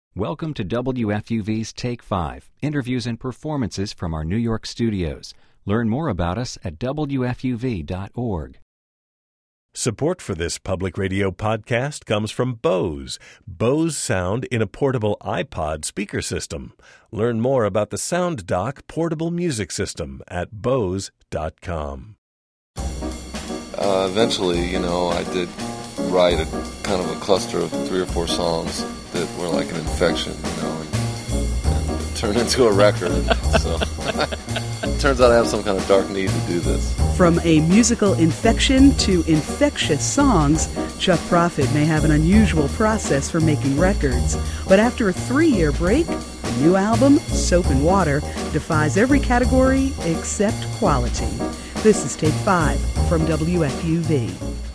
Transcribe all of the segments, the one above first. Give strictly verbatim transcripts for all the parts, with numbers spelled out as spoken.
Welcome to W F U V's Take five, interviews and performances from our New York studios. Learn more about us at W F U V dot org. Support for this public radio podcast comes from Bose. Bose sound in a portable iPod speaker system. Learn more about the SoundDock portable music system at Bose dot com. Uh, eventually, you know, I did write a kind of a cluster of three or four songs that were like an infection, you know, and, and it turned into a record. So it turns out I have some kind of dark need to do this. From a musical infection to infectious songs, Chuck Prophet may have an unusual process for making records. But after a three-year break, the new album, Soap and Water, defies every category except quality. This is Take five from W F U V.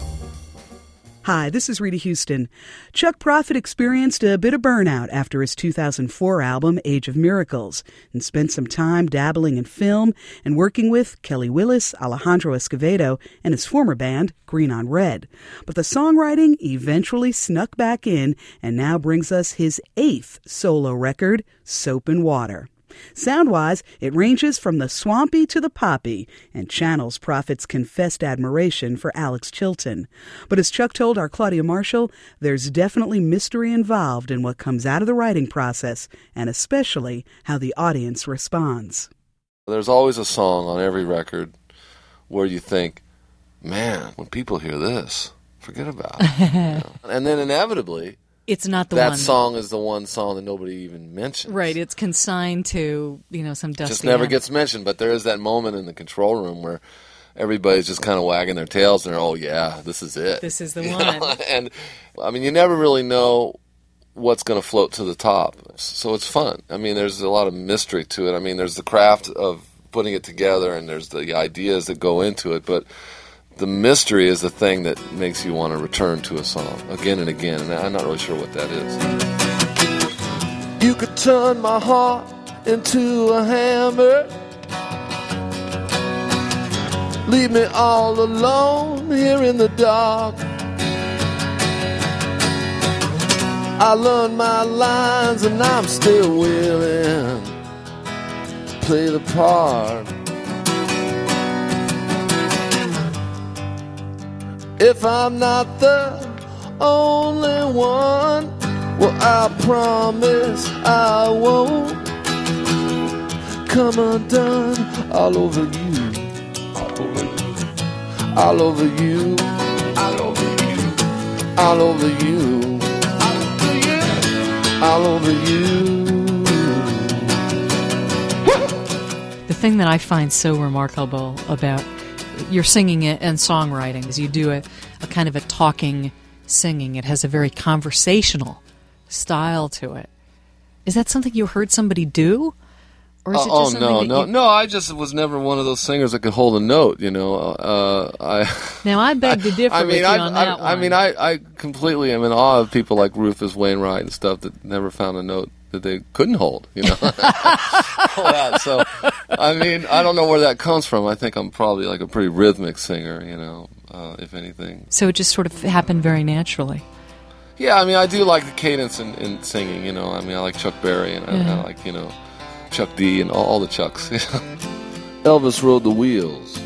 Hi, this is Rita Houston. Chuck Prophet experienced a bit of burnout after his two thousand four album, Age of Miracles, and spent some time dabbling in film and working with Kelly Willis, Alejandro Escovedo, and his former band, Green on Red. But the songwriting eventually snuck back in and now brings us his eighth solo record, Soap and Water. Sound-wise, it ranges from the swampy to the poppy and channels Prophet's confessed admiration for Alex Chilton. But as Chuck told our Claudia Marshall, there's definitely mystery involved in what comes out of the writing process and especially how the audience responds. There's always a song on every record where you think, man, when people hear this, forget about it. You know? And then inevitably, it's not the that one. That song is the one song that nobody even mentions. Right, it's consigned to, you know, some dusty... Just never end. gets mentioned, but there is that moment in the control room where everybody's just kind of wagging their tails and they're, oh yeah, this is it. This is the you one. know? And, I mean, you never really know what's going to float to the top, so it's fun. I mean, there's a lot of mystery to it. I mean, there's the craft of putting it together and there's the ideas that go into it, but the mystery is the thing that makes you want to return to a song again and again, and I'm not really sure what that is. You could turn my heart into a hammer, leave me all alone here in the dark. I learned my lines and I'm still willing to play the part. If I'm not the only one, well, I promise I won't come undone all over you, all over you, all over you, all over you, all over you, all over you. The thing that I find so remarkable about your singing and songwriting is you do a, a kind of a talking singing. It has a very conversational style to it. Is that something you heard somebody do? Or is uh, it just oh, something no, that no, you... no, I just was never one of those singers that could hold a note, you know. Uh, I Now, I beg to differ I mean, with you I, on I, that I one. mean, I, I completely am in awe of people like Rufus Wainwright and stuff that never found a note that they couldn't hold, you know. All that. So, I mean, I don't know where that comes from. I think I'm probably like a pretty rhythmic singer, you know, uh, if anything. So it just sort of happened very naturally. Yeah, I mean, I do like the cadence in, in singing, you know. I mean, I like Chuck Berry and I, Yeah. I like, you know, Chuck D and all, all the Chucks. Elvis rode the wheels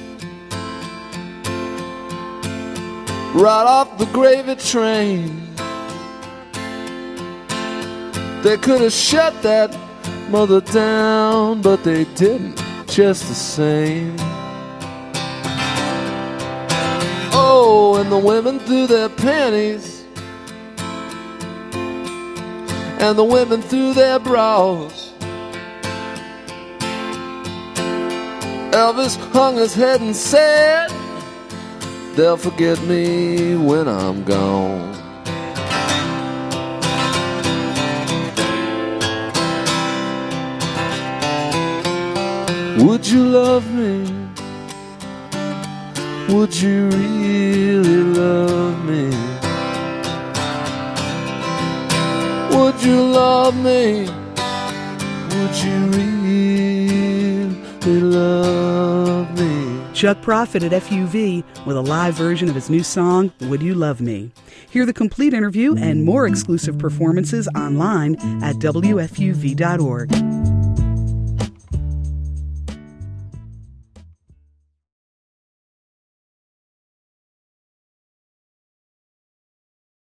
Right off the gravy train. They could have shut that mother down, but they didn't, just the same. Oh, and the women threw their panties, and the women threw their bras. Elvis hung his head and said, they'll forget me when I'm gone. Would you love me? Would you really love me? Would you love me? Would you really love me? Chuck Prophet at F U V with a live version of his new song, Would You Love Me? Hear the complete interview and more exclusive performances online at W F U V dot org.